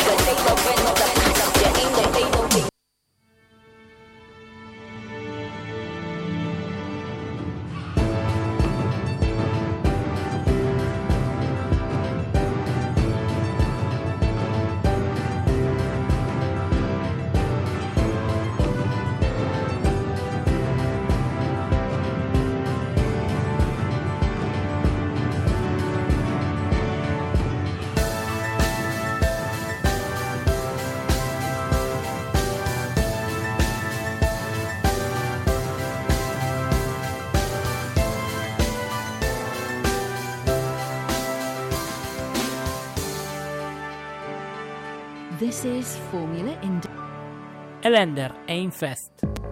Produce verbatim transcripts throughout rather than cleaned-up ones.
This is Formula India. Elender è in fest.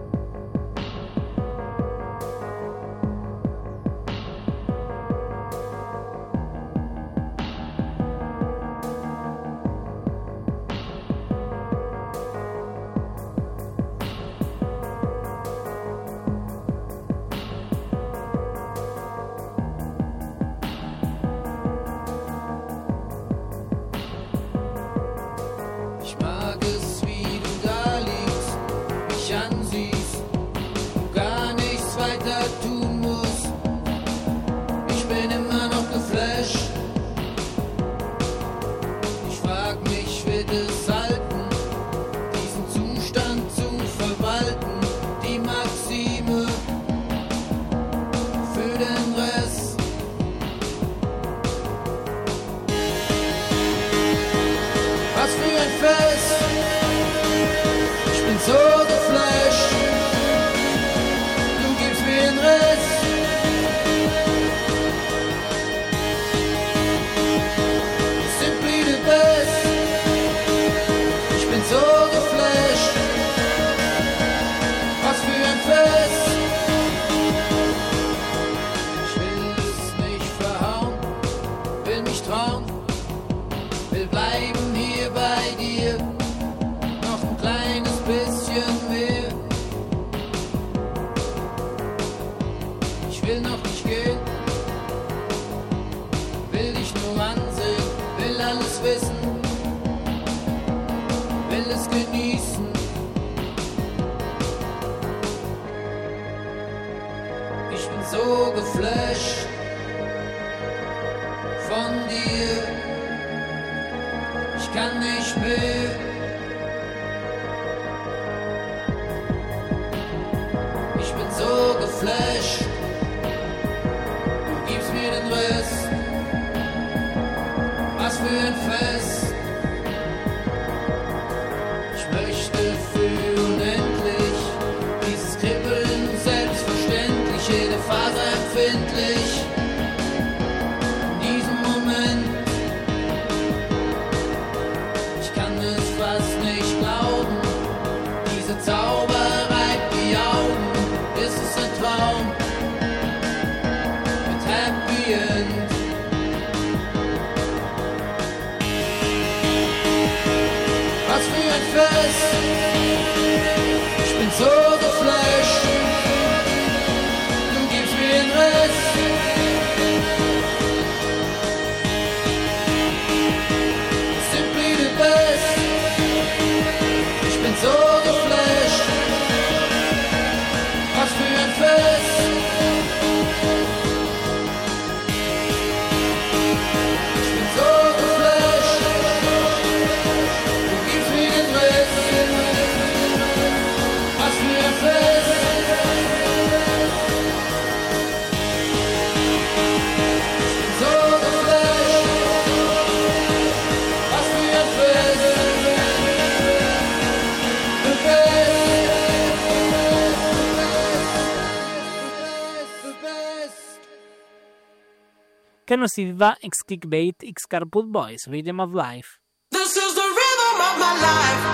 Che non si va ex clickbait ex Carpool Boys, Rhythm of Life. This is the rhythm of my life,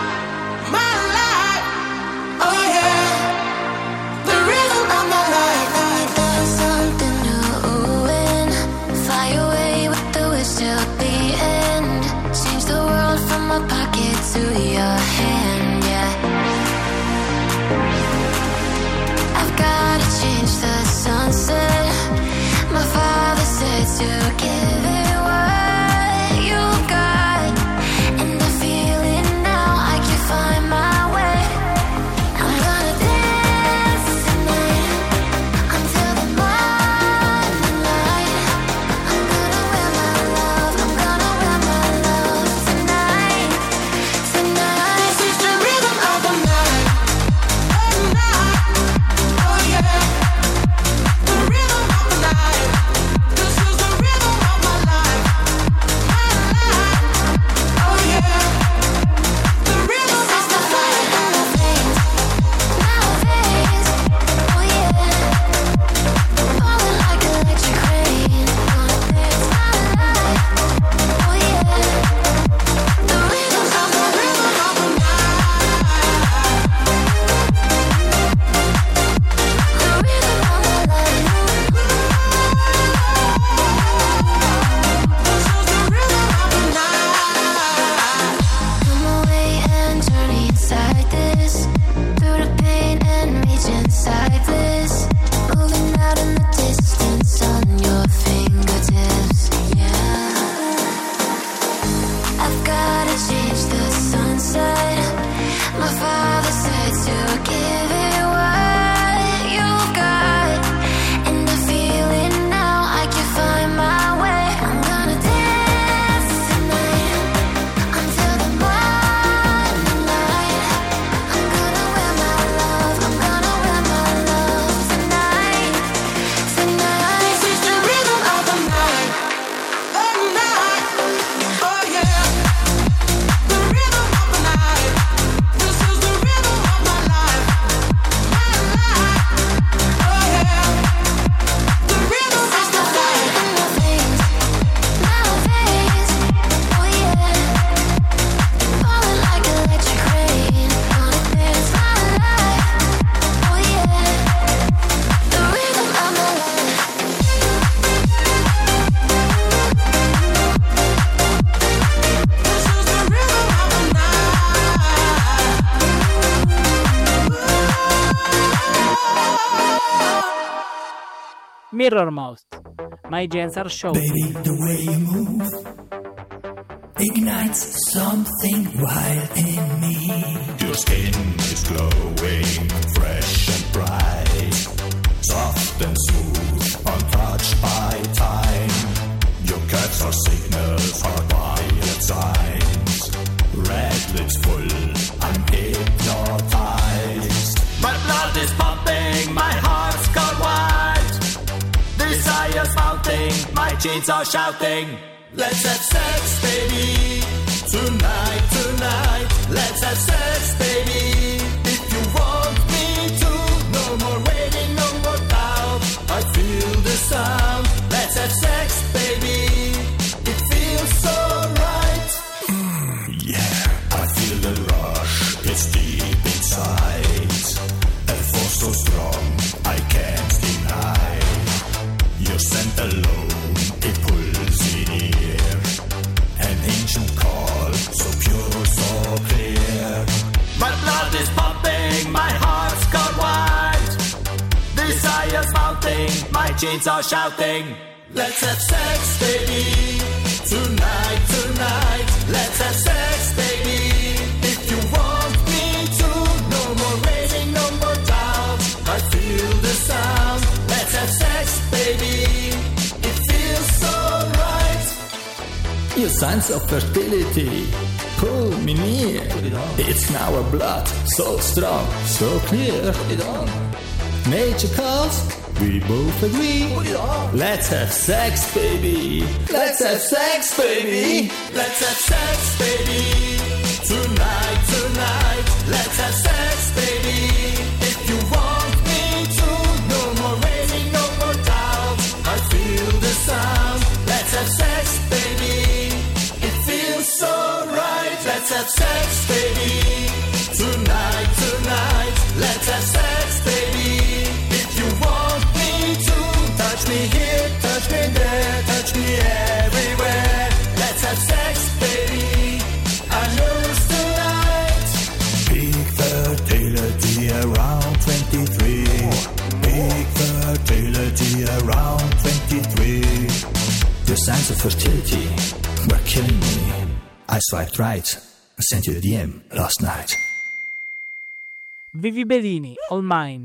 my life, oh yeah, the rhythm of my life. I got something new and fly away with the wish till the end. Change the world from my pocket to your hand, yeah. I've gotta change the sunset. My father said to give it what you got, and I feel Mirrormost, My Genes Are Showing. Baby, the way you move ignites something wild in me. Your skin is glowing, fresh and bright, soft and smooth, untouched by time. Your curves are signals, hardwired signs. Red lips full, I'm hypnotized. My blood is pumping, my heart's gone wild. Desire's mounting, my genes are shouting. Let's have sex, baby, tonight, tonight. Let's have sex, baby, if you want me to. No more waiting, no more doubt, I feel the sound. Let's have sex, baby, it feels so right. Mm, yeah, I feel the rush, it's deep inside. A force so strong, I can't deny. Your scent alone, it pulls me near. An ancient call, so pure, so clear. My blood is pumping, my heart's gone wild. Desire's mounting, my genes are shouting. Let's have sex, baby, tonight, tonight. Let's have sex, baby, if you want me to. No more waiting, no more doubt, I feel the sound. Let's have sex, baby, it feels so right. Your signs of fertility pull me near. It's now our blood, so strong, so clear. Put it on. Nature calls, we both agree. Put it on. Let's have sex, baby. Let's have sex, baby. Let's have sex, baby, tonight, tonight. Let's have sex, baby, if you want me to. No more waiting, no more doubt, I feel the sound. Let's have sex, baby, it feels so right. Let's have sex, baby, tonight, tonight. Let's have sex, baby, if you want me to. Touch me here, touch me there, touch me everywhere. Let's have sex, baby, I lose tonight. Peak fertility around twenty-three. Peak fertility around twenty-three. Your signs of fertility were killing me. I swiped right. I sent you a D M last night. Vivi Bedini, All Mine.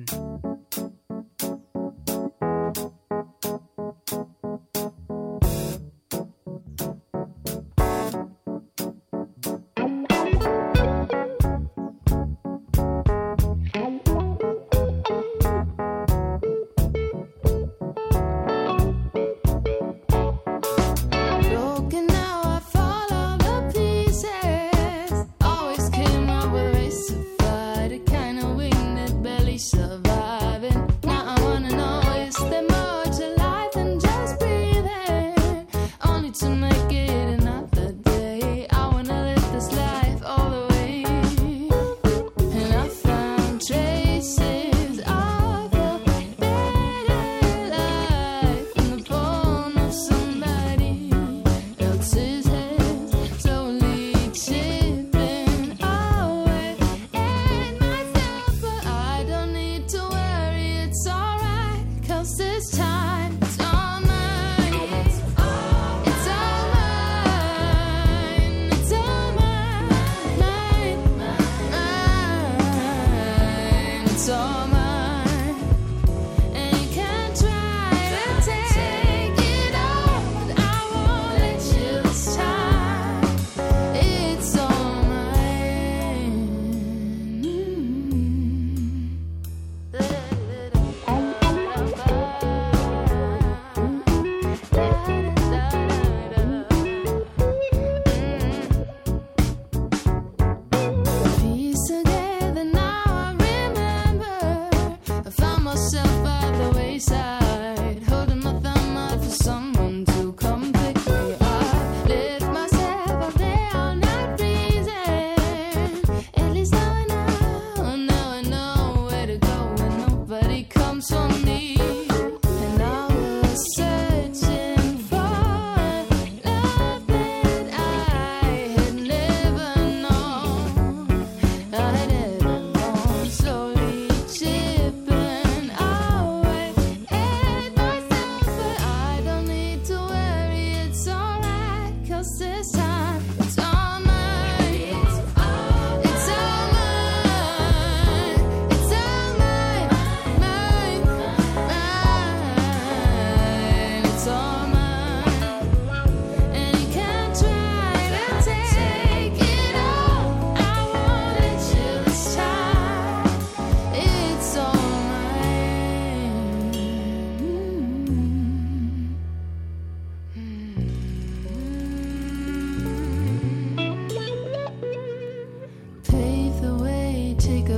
Broken now, I fall all to pieces. Always came up with ways to fight, a kind of wing that barely survives.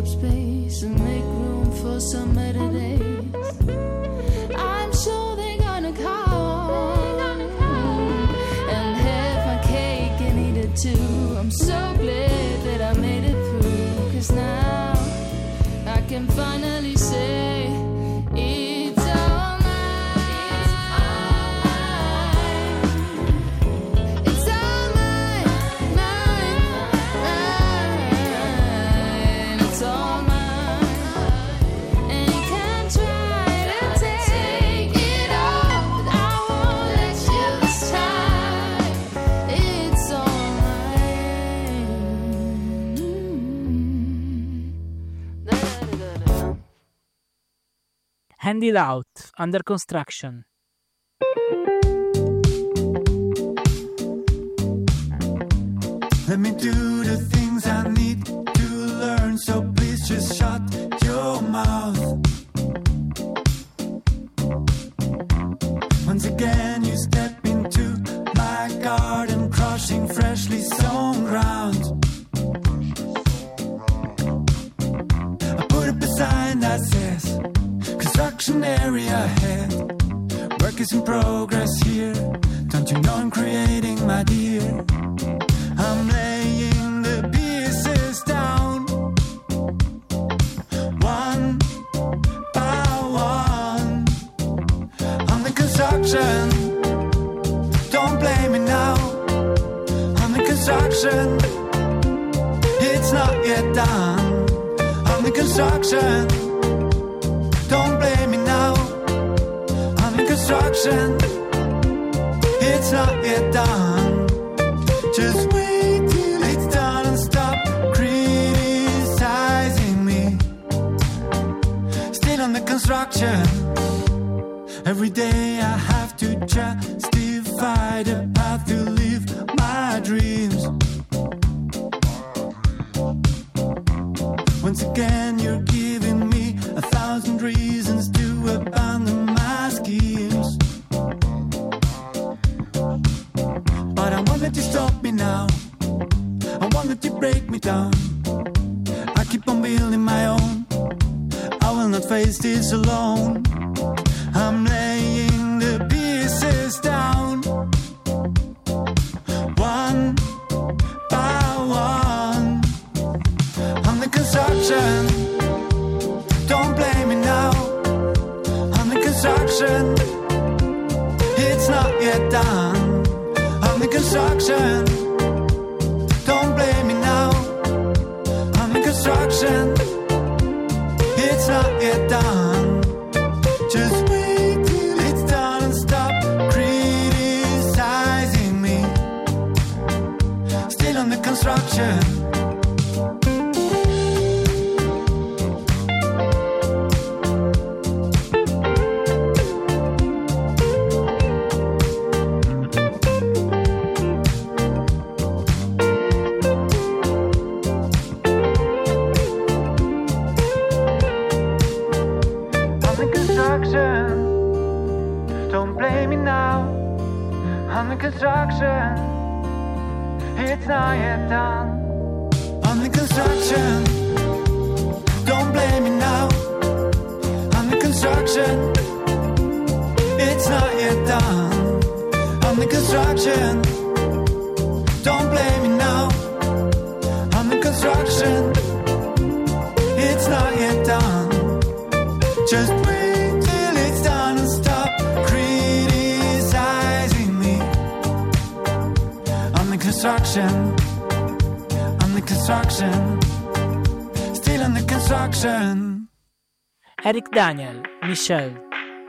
up space and make room for some better days. I'm sure they're gonna come and have my cake and eat it too. I'm so glad that I made it through, 'cause now I can finally say it's all mine. It's all mine, mine, mine. It's all mine. And you can try to take it all, but I won't let you this time. It's all mine. Da-da-da-da-da. Hand It Out, Under Construction. Let me do the things I need to learn, so please just shut your mouth. Once again you step into my garden, crushing freshly sown ground. I put up a sign that says construction area ahead. Work is in progress here. Don't you know I'm creating, my dear? I'm laying the pieces down, one by one. On the construction, don't blame me now. On the construction, it's not yet done. On the construction, don't blame me now. On the construction, it's not yet done. Just wait till it's done and stop criticizing me. Still on the construction, every day I have to justify the path to live my dreams. Once again you're giving me a thousand reasons to abandon my schemes. But I won't let you stop me now. I won't let you break me down. I keep on building my own. I will not face this alone. I'm laying the pieces down, one by one. On the construction, don't blame me now. On the construction, it's not yet done. On the construction, don't blame me now. On the construction, it's not yet done. Just wait till it's done and stop criticizing me. Still on the construction. Don't blame me now. On the construction, it's not yet done. On the construction, don't blame me now. On the construction, it's not yet done. On the construction, don't blame me now. On the construction, it's not yet done. Just wait till it's done and stop criticizing me. On the construction, on the construction, still on the construction. Eric Daniel, Michelle.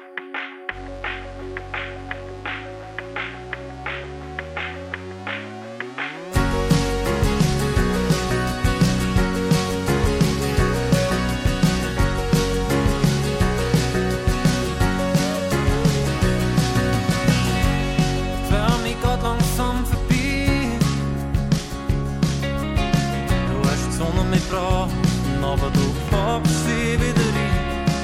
Aber du hockst sie wieder rein.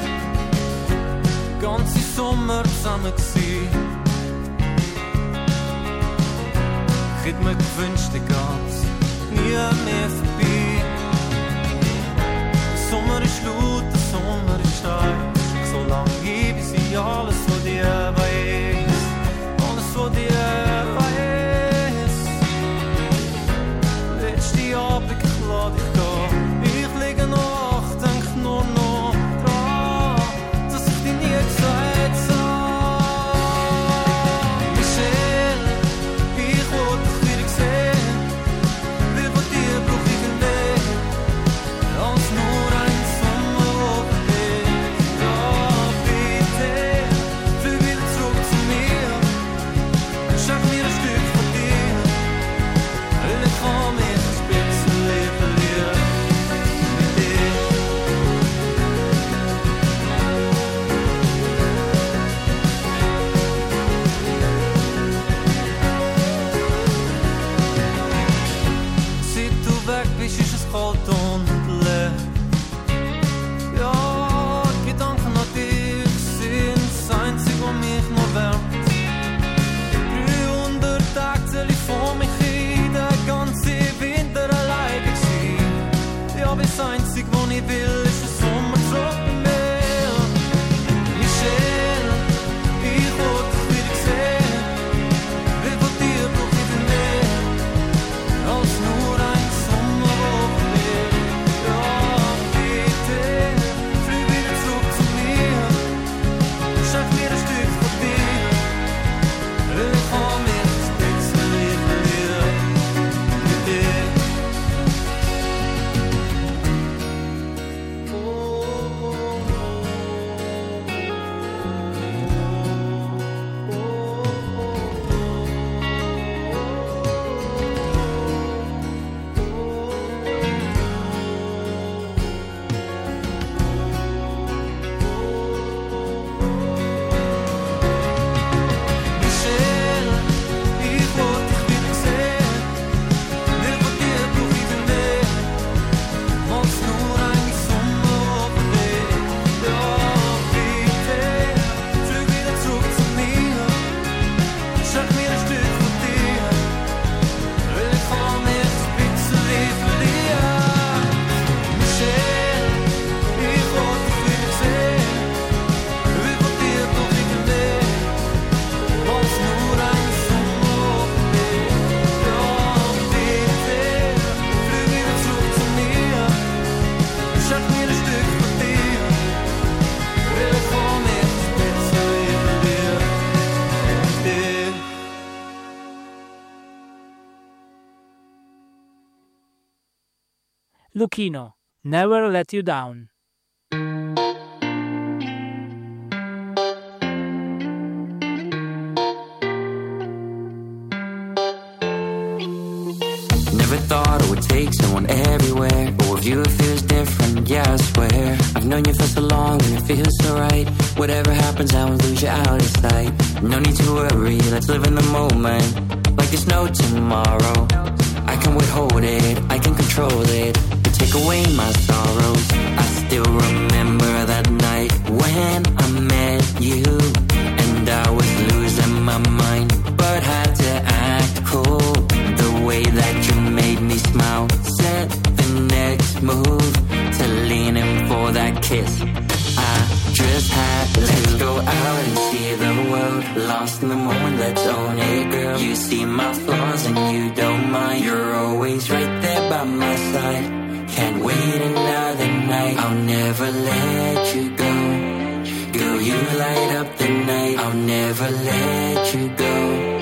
Ganze Sommer zusammen gsi. Ich hätt mir gewünscht, die ganz nie mehr vorbei. ab, ich lade dich da. Ich liege noch, denk nur noch dran, dass ich dir nie gesagt habe. Michelle, ich wollte dich wieder sehen, will von dir brauch ich ein Weg, als nur ein Sommer oben ist. Ja, bitte, flieg wieder zurück zu mir, schenk mir ein Stück von dir, weil ich kann mich ein bisschen verlieren mit dir. Seit du weg bist, ist es kalt und leer. Ja, die Gedanken an dich sind das Einzige, was mich noch wärmt. dreihundert Tage zähl ich vor mich hin, der ganze Winter allein gewesen. Ja, das Einzige, was ich will, ist ein Sommer zurück bei mir. Michelle, ich wollte dich wieder sehen, will von dir brauch ich dir mehr, als nur ein Sommer oben mir. Ja, bitte, flieg wieder zurück zu mir, schenk mir ein Stück von dir, weil ich kann mich ein bisschen verlieren mit dir. Michelle, ich wollte dich wieder sehen, will von dir brauch ich dir mehr, als nur ein Sommer oben ist. Ja, bitte, flieg wieder zurück zu mir, schenk mir ein Stück von dir, weil ich kann mich ein bisschen verlieren. Michelle, ich wollte dich wieder sehen, will von dir brauch ich dir mehr, als nur ein Sommer oben ist. Ja, bitte, flieg wieder zurück zu mir, schenk mir ein Stück von dir, weil ich kann mich ein bisschen verlieren mit dir. Lucchino, Never Let You Down. Never thought I would take someone everywhere, but with you it feels different, yeah I swear. I've known you for so long and it feels so right. Whatever happens I won't lose you out of sight. No need to worry, let's live in the moment, like there's no tomorrow. I can withhold it, I can control it, but take away my sorrows. I still remember that night when I met you, and I was losing my mind, but had to act cool. The way that you made me smile, set the next move to lean in for that kiss. I just had to let's go out and see the world, lost in the moment, let's own it, girl. You see my flaws and you don't mind, you're always right there by my side. Can't wait another night, I'll never let you go. Girl, you light up the night, I'll never let you go.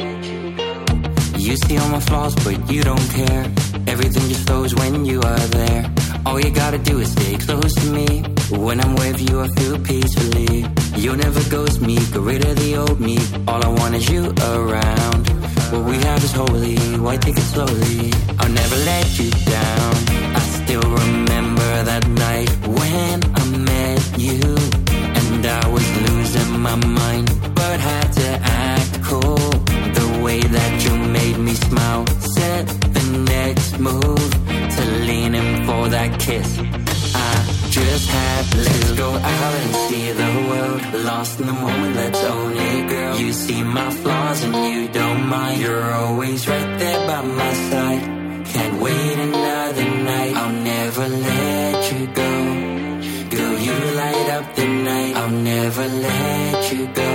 You see all my flaws, but you don't care. Everything just flows when you are there. All you gotta do is stay close to me. When I'm with you, I feel peacefully. You'll never ghost me, get rid of the old me. All I want is you around. What we have is holy, why take it slowly? I'll never let you down. I still remember that night when I met you, and I was losing my mind, but had to act cool. The way that you made me smile, set the next move to lean in for that kiss. I just had to let's go out and see the world, lost in the moment, let's own it, girl. You see my flaws and you don't mind, you're always right there by my side. Can't wait another night, I'll never let you go. Girl, you light up the night, I'll never let you go.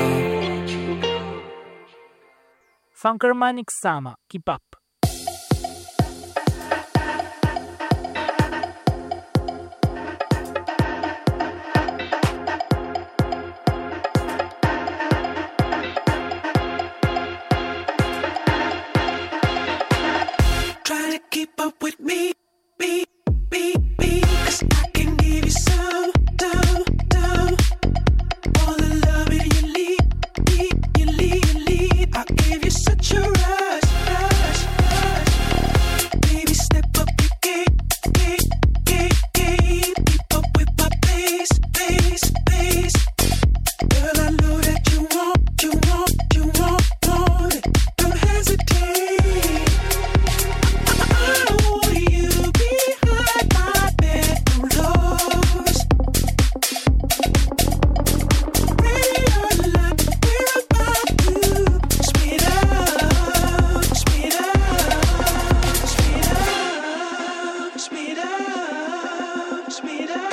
Funkerman X Sama, Keep Up. speed up, speed up.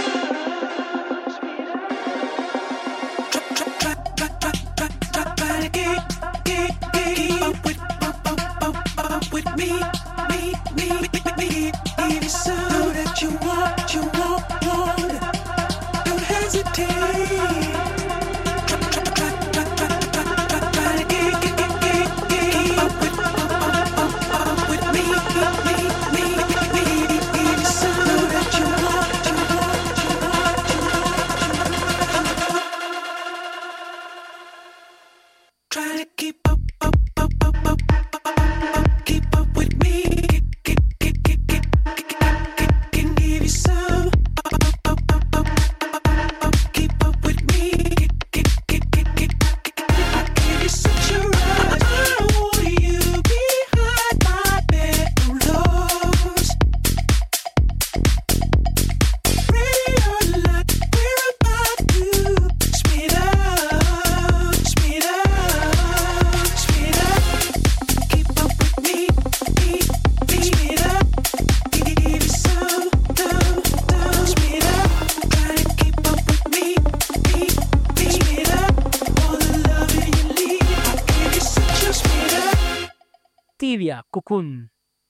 With me, me, me, me, me, me, so that you want, you want, want, don't hesitate. Try, try, try, try, try, try, try to get, get, get, get, get up with, up, up, up with me, me, me, me, me, so that you want, you want, you want, you want, try to keep up, up, up, up, up. Keep up with me, can give you some. Keep up with me, I give you such a rush. I want you behind my bedroom doors. Ready or not, we're about to speed up, speed up, speed up. Keep up with me. Speed up, give you some, down, down, speed up, try to keep up with me, me, me, speed up, all the love in your lead, I give you such a speed up. Tibia, Cocoon.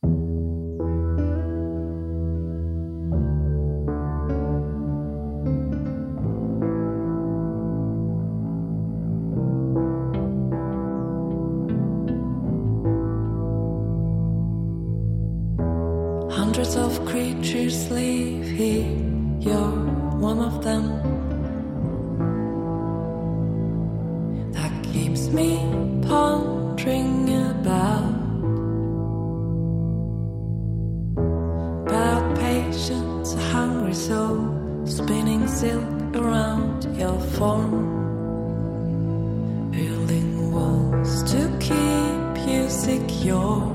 Hundreds of creatures live here, you're one of them. That keeps me pondering about About patience, a hungry soul, spinning silk around your form, building walls to keep you secure.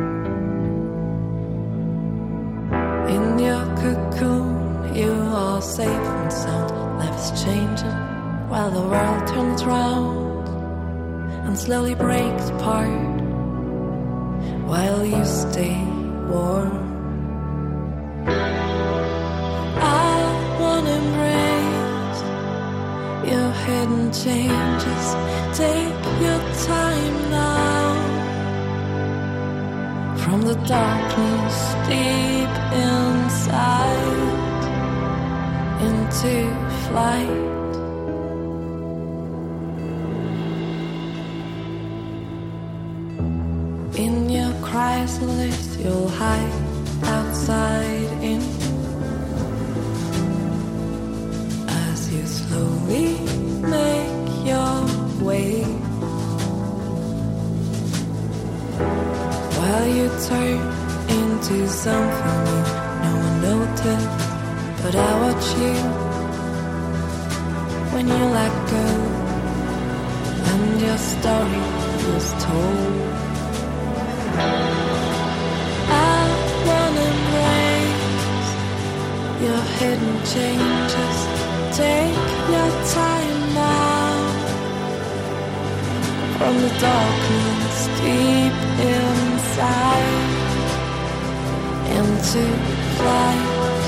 In your cocoon, you are safe and sound. Life's changing while the world turns round and slowly breaks apart while you stay warm. I wanna embrace your hidden changes. Take your time now. From the darkness deep inside into flight. In your chrysalis you'll hide outside in as you slowly make your way. While you turn into something new, no one noticed, but I watch you when you let go, and your story is told. I wanna embrace your hidden changes. Take your time now. From the darkness deep inside into flight.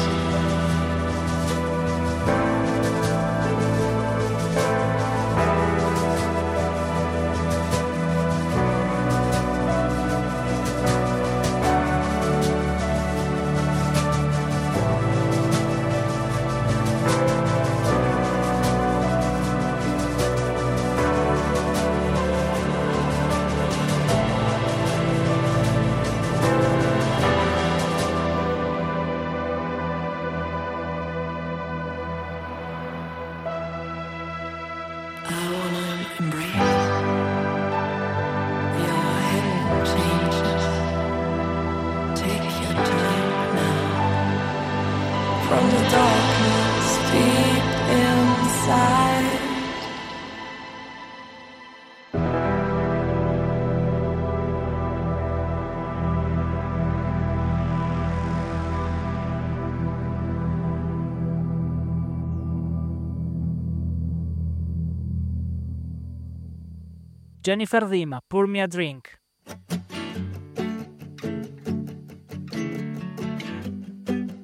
Jennifer Dima, Pour Me a Drink.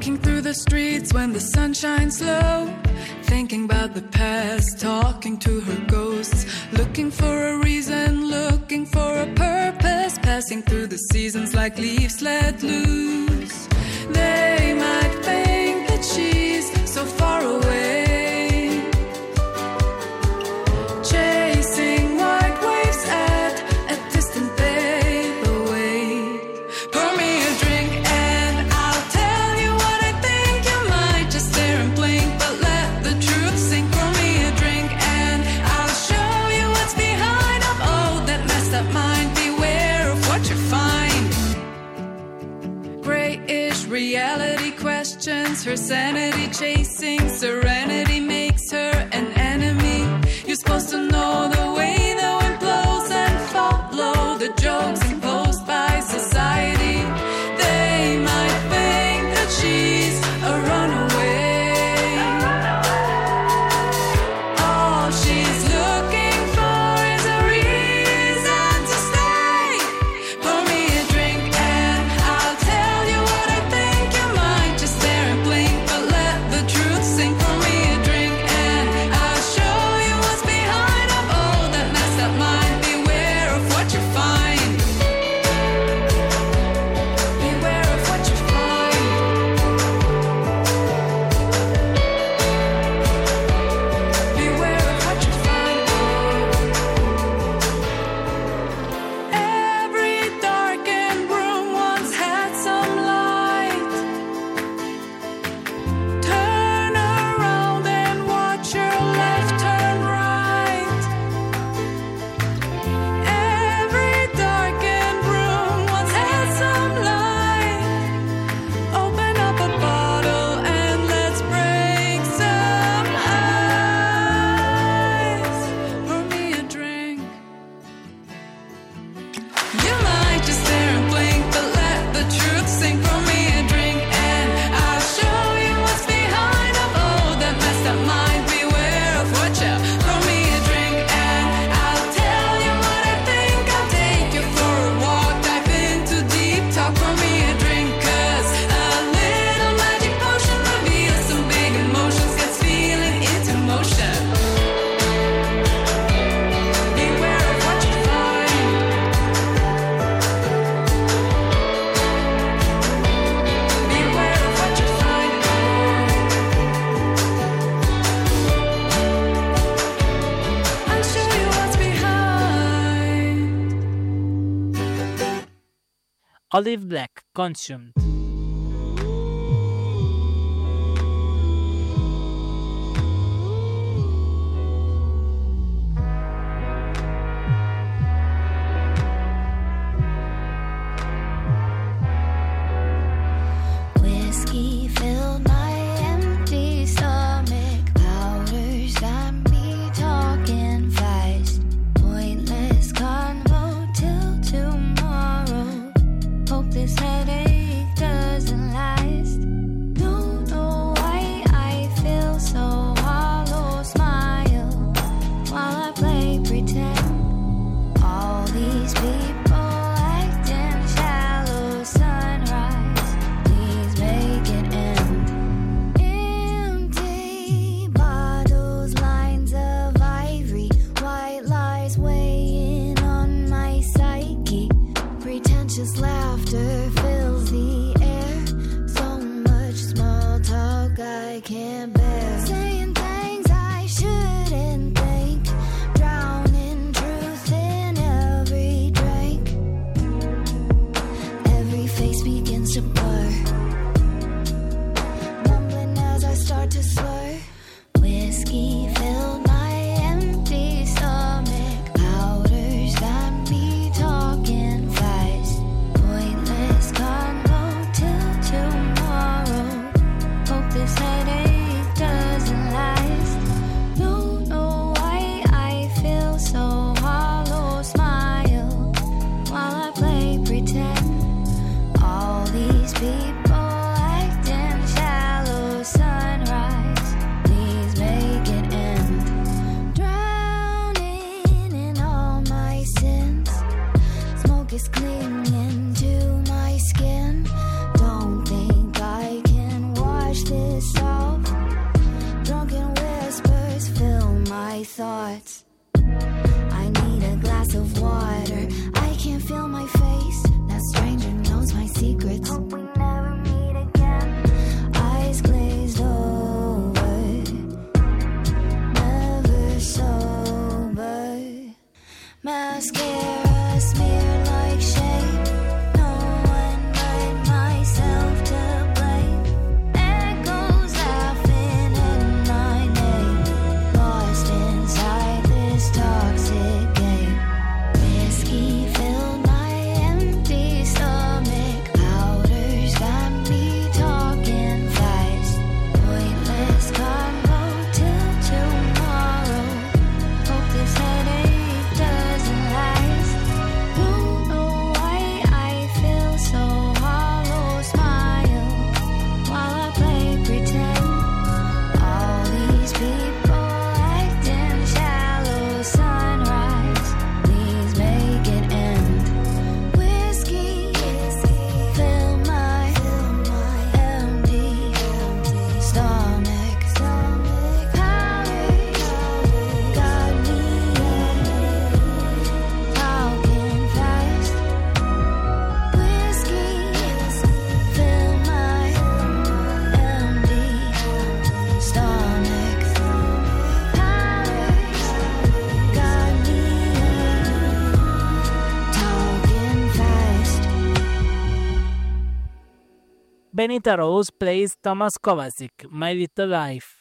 Walking through the streets when the sun shines low, thinking about the past, talking to her ghosts, looking for a reason, looking for a purpose, passing through the seasons like leaves let loose. They might think that she's so far away, chasing white waves at a distant bay. But wait, pour me a drink and I'll tell you what I think. You might just stare and blink, but let the truth sink. Pour me a drink and I'll show you what's behind of all that messed up mind. Beware of what you find. Grayish reality questions her sanity, chasing serenity makes her an enemy. You're supposed to know the way the wind blows and follow the jokes imposed by society. They might think that she's a runaway. All she's looking for is a reason to stay. Pour me a drink and I'll tell you what I think. You might just stare and blink, but let the truth sink. Pour me a drink and I'll show you what's behind of all that messed up mind. Beware of what you find. Beware of what you find. Beware of what you find. Every darkened room once had some light. Turn around and watch your life turn right. Every darkened room once had some light. Open up a bottle and let's break some ice. Pour me a drink. You might just stare and blink, but let the truth sink. Pour me a drink and I'll show you what's behind of all that messed up mind. Beware of what you. Pour me a drink and I'll tell you what I think. I'll take you for a walk, dive into deep talk. Pour me a drink, 'cause a little magic potion reveals some big emotions, gets feeling into motion. Beware of what you find. Beware of what you find. I'll show you what's behind. Olive Black, Consumed. Whiskey filled my empty stomach. Powders got me talking fast. Pointless convo till tomorrow. Hope this headache doesn't last. Don't know why I feel so hollow. Smile while I play pretend. All these people acting shallow. Sunrise, please make it end. Empty bottles, lines of ivory. White lies weighing on my psyche. Pretentious laughter fills the air. So much small talk I can't bear. Saying things I shouldn't think. Drowning truth in every drink. Every face begins to blur. Mumbling as I start to slur. Whiskey filled my empty stomach. Powders got me talking fast. Pointless convo till tomorrow. Hope this headache doesn't last. Don't know why I feel so hollow. Smile while I play pretend. All these people acting shallow. Sunrise, thoughts. I need a glass of water. I can't feel my face. That stranger knows my secrets. Hope we never meet again. Eyes glazed over, never sober. Mascara smeared like shame. No one but myself to blame. Echoes laughing in my name. Lost inside this toxic game. Whiskey filled my empty stomach. Powders got me talking fast. Pointless combo till tomorrow. Hope this headache doesn't last. Don't know why I feel so hollow. Smile while I play pretend. All these people acting shallow. Sunrise, please make it end. Whiskey, fill my empty stomach. Powders got me talking fast. Whiskey, fill my empty stomach. Powders got me talking fast. Benita Rose plays Thomas Kovacic, My Little Life.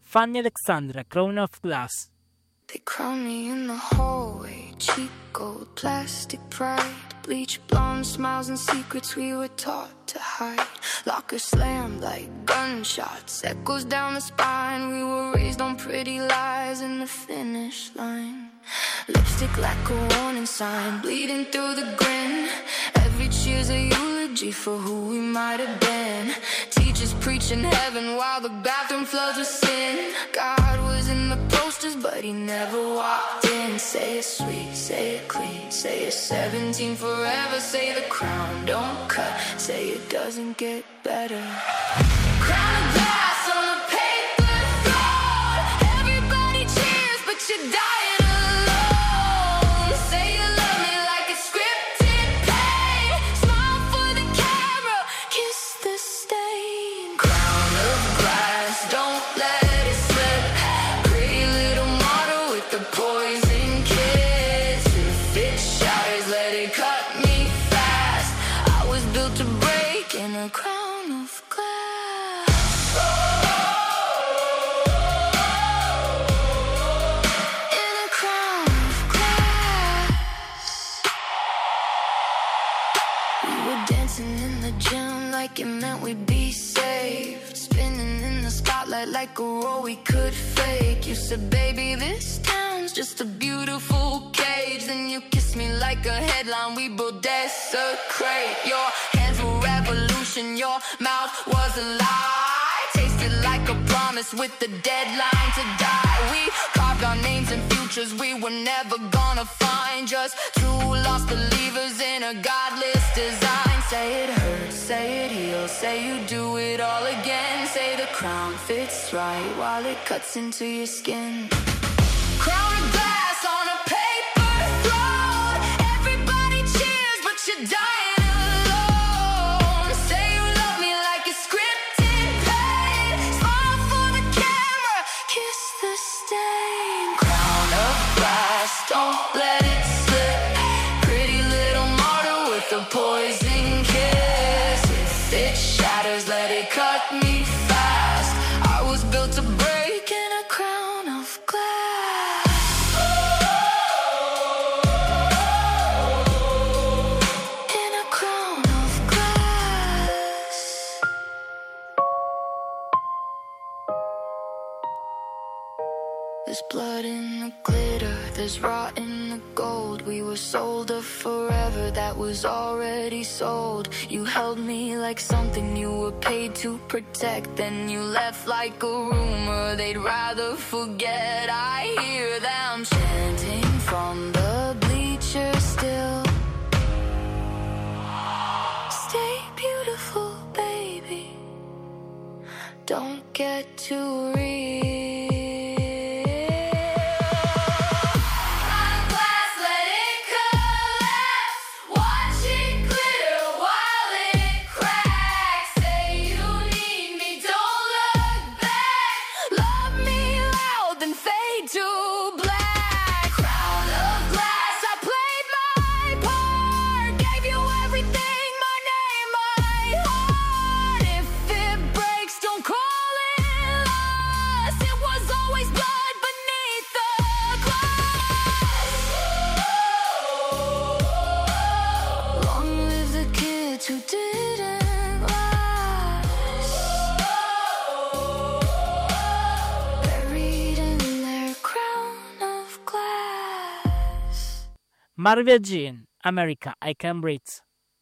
Fanny Alexandra, Crown of Glass. They crown me in the hallway, cheap gold, plastic pride, bleach blonde smiles and secrets we were taught to hide. Locker slammed like gunshots, echoes down the spine. We were raised on pretty lies in the finish line. Lipstick like a warning sign, bleeding through the grin. Every cheer's a eulogy for who we might have been. Teachers preaching heaven while the bathroom floods with sin. God was in the posters but he never walked in. Say it's sweet, say it clean, say it's seventeen forever. Say the crown don't cut, say it doesn't get better. Crown of glass on a paper throne. Everybody cheers but you're dying. It meant we'd be saved, spinning in the spotlight like a role we could fake. You said, baby, this town's just a beautiful cage. Then you kissed me like a headline we both desecrate. Your hands were revolution, your mouth was a lie. Tasted like a promise with the deadline to die. We carved our names and futures we were never gonna find. Just two lost believers in a godless design. Say it hurts, say it heals, say you do it all again. Say the crown fits right while it cuts into your skin. Crown of glass on a paper throne. Everybody cheers but you're dying alone. Say you love me like a scripted play. Smile for the camera, kiss the stain. Crown of glass, don't let it slip. Pretty little martyr with a poison. It shatters, let it cut me fast. I was built to break in a crown of glass. In a crown of glass. There's blood in the glitter, there's rot in the gold. We were sold a forever that was already sold. You held me like something you were paid to protect. Then you left like a rumor they'd rather forget. I hear them chanting from the bleachers still. Stay beautiful, baby. Don't get too real. Marvia Jean, America, I Can Breathe.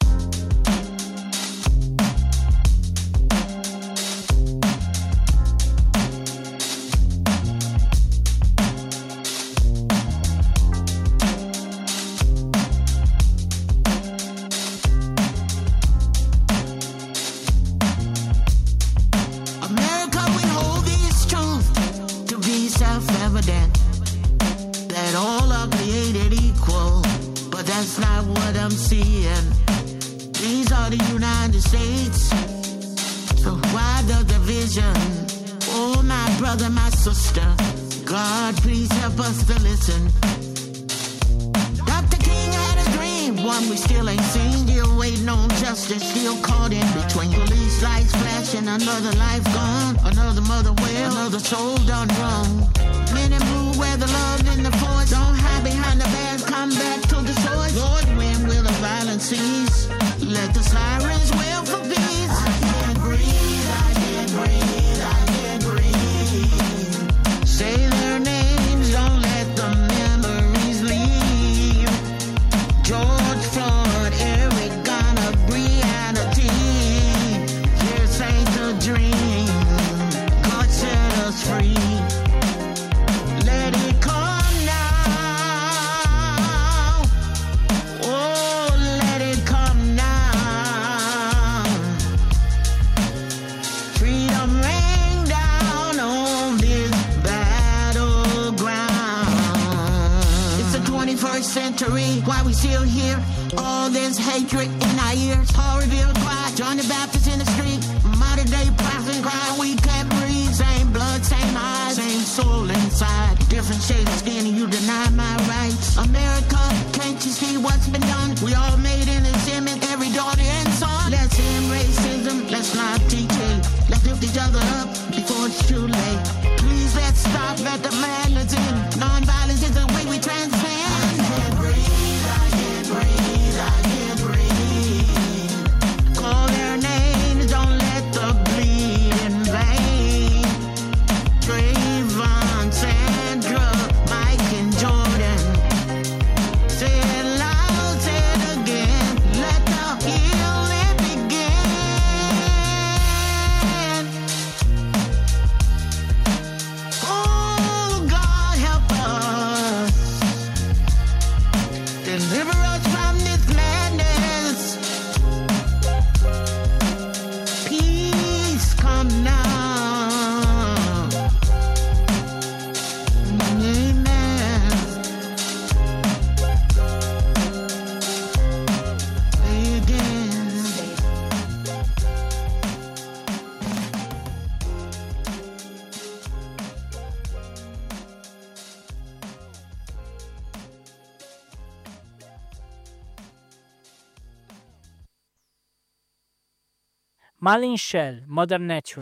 America, we hold this truth to be self-evident, that all are created equal, but that's not what I'm seeing. These are the United States, so why the division? Oh, my brother, my sister, God, please help us to listen. Doctor King had a dream, one one we still ain't seen. Still waiting on justice, still caught in between. Police lights flashing, another life gone. Another mother well, another soul done wrong. Men and blue wear the love in the force. Don't hide behind the band, come back to the source. Lord, when will the violence cease? Let the sirens wail for peace. I can't breathe, I can't breathe, I can't breathe. Say their names, don't let the memories leave. George Floyd, Eric Garner, Breonna Taylor. This ain't a dream. God set us free. Let it come now. Oh, let it come now. Freedom rain down on this battleground. It's the twenty-first century. Why we still here? All this hatred in our ears. Paul revealed why. John the Baptist in the street. Modern day prophets crying we can't breathe. Same blood, same eyes, same soul inside. Different shade of skin and you deny my rights. America, can't you see what's been done? We all made in His image, every daughter and son. Let's end racism, let's not teach hate. Let's lift each other up before it's too late. Please let's stop at the madness in. Non-violence is the way we transcend. I can't breathe, I can't breathe, I can't breathe. Call their names, don't let the bleed in vain. Trayvon, Sandra, Mike and Jordan. Say it loud, say it again. Let the healing begin. Oh, God help us. Deliver us from this madness. Peace come now. Amen. Say again. Marlin Shell, Mother Nature.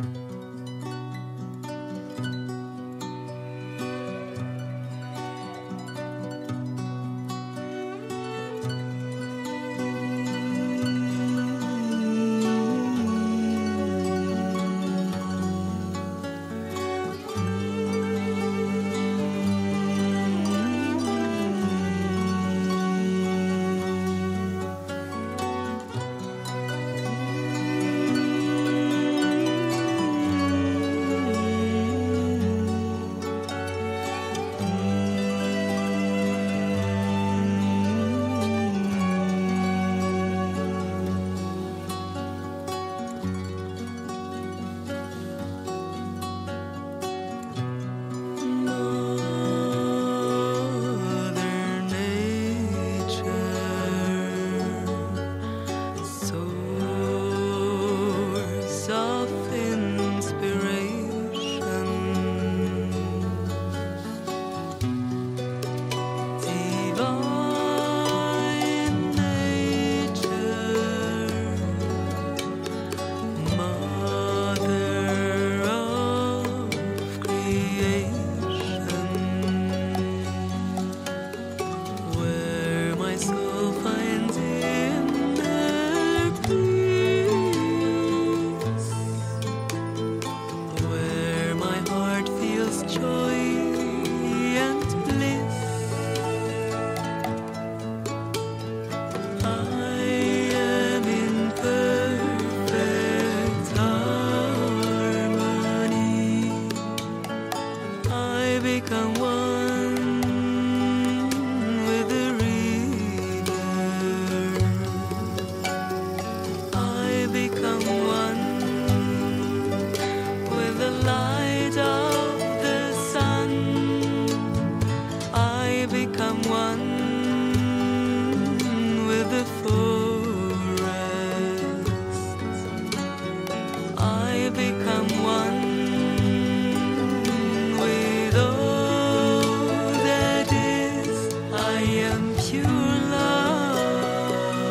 Pure love.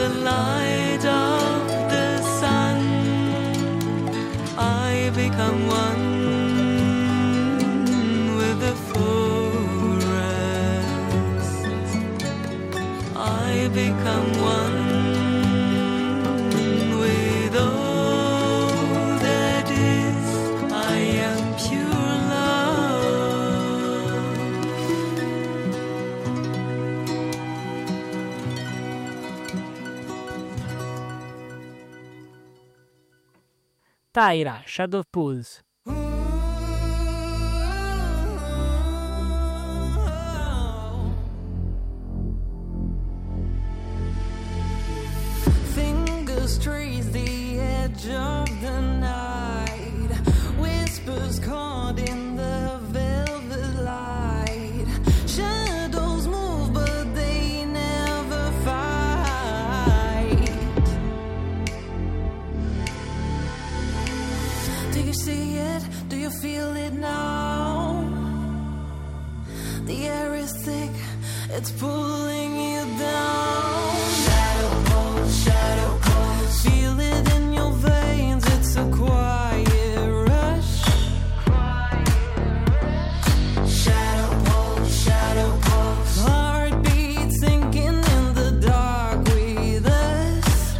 the light of the sun. I become one with the forest. I become one with all that is. I am pure love. Tyra, Shadow Pulse. Fingers trace the edge of the night. Whispers caught in the velvet light. Shadows move, but they never fight. Do you see it? Do you feel it now? The air is thick, it's pulling you down. Shadow pulse, shadow pulse. Feel it in your veins, it's a quiet rush. Shadow pulse, shadow pulse. Heartbeat sinking in the dark with us.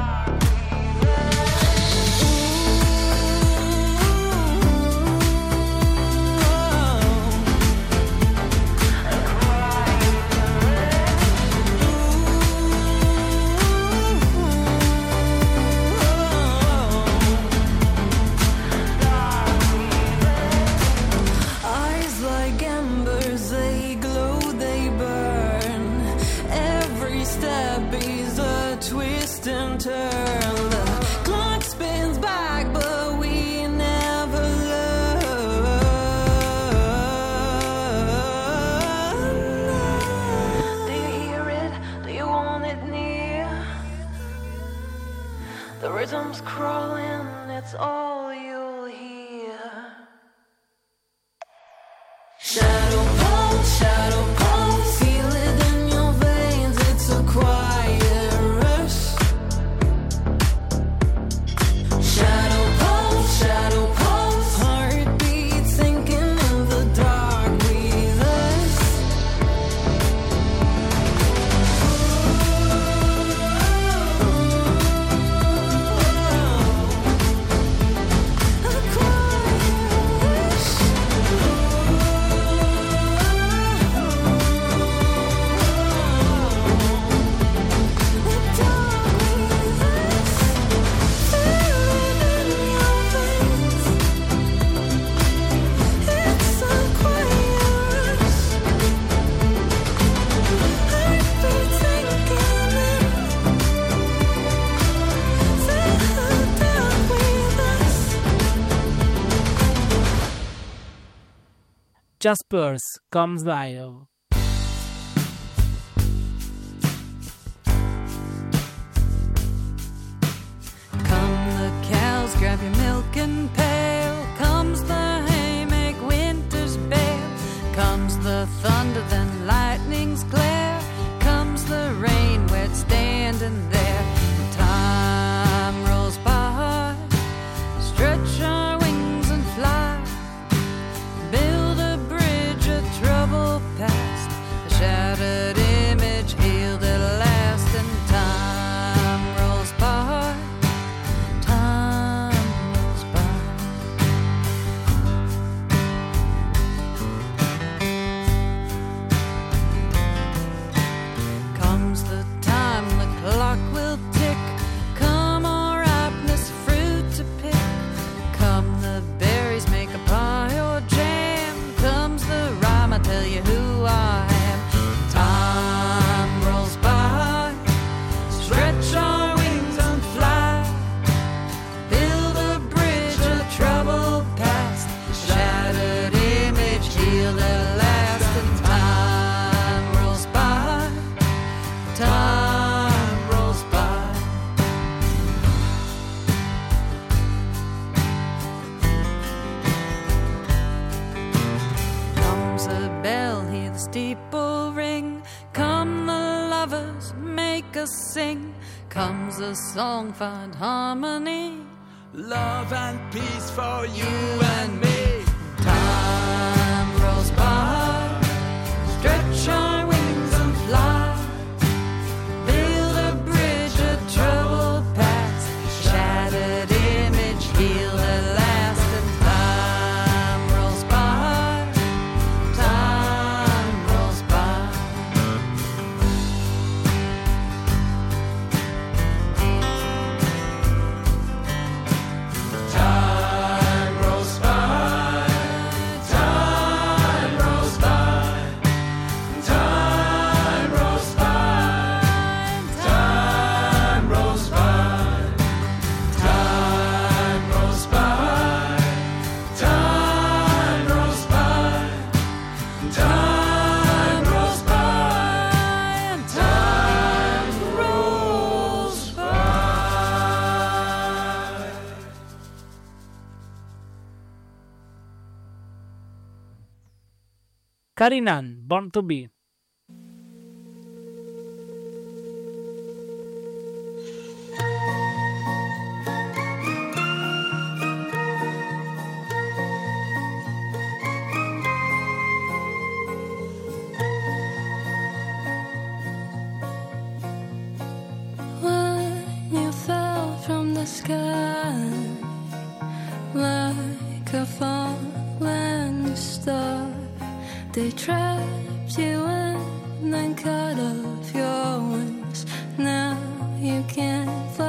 Eyes like embers, they glow, they burn. Every step is a twist and turn. The clock spins back, but we never learn. Do you hear it? Do you want it near? The rhythm's crawling, it's all you'll hear. Shadow pulse, shadow pulse. Feel it in your veins, it's a quiet rush. Shadow pulse, shadow pulse. Heartbeat sinking in the dark with us. A quiet rush. Jaspers, Comes Live. Come the cows, grab your milk and pail. Comes the hay, make winter's bale. Comes the thunder, then lightning's glare. Comes the rain, wet standing there. And time rolls by, stretch our wings and fly. Build a bridge, a troubled past, a shattered image healed at last. And time rolls by, time rolls by. us sing, comes a song, find harmony. Love and peace for you and me. Time rolls by, stretch our wings and fly. Build a bridge, a troubled past, shattered image, healed at last. And time rolls by, time rolls by. Time rolls by, time rolls by, time rolls by, time rolls by, time rolls by, time rolls by, time rolls by, and time rolls by. Karinan, Born to Be. When you fell from the sky like a falling star, they trapped you in and cut off your wings. Now you can't fly.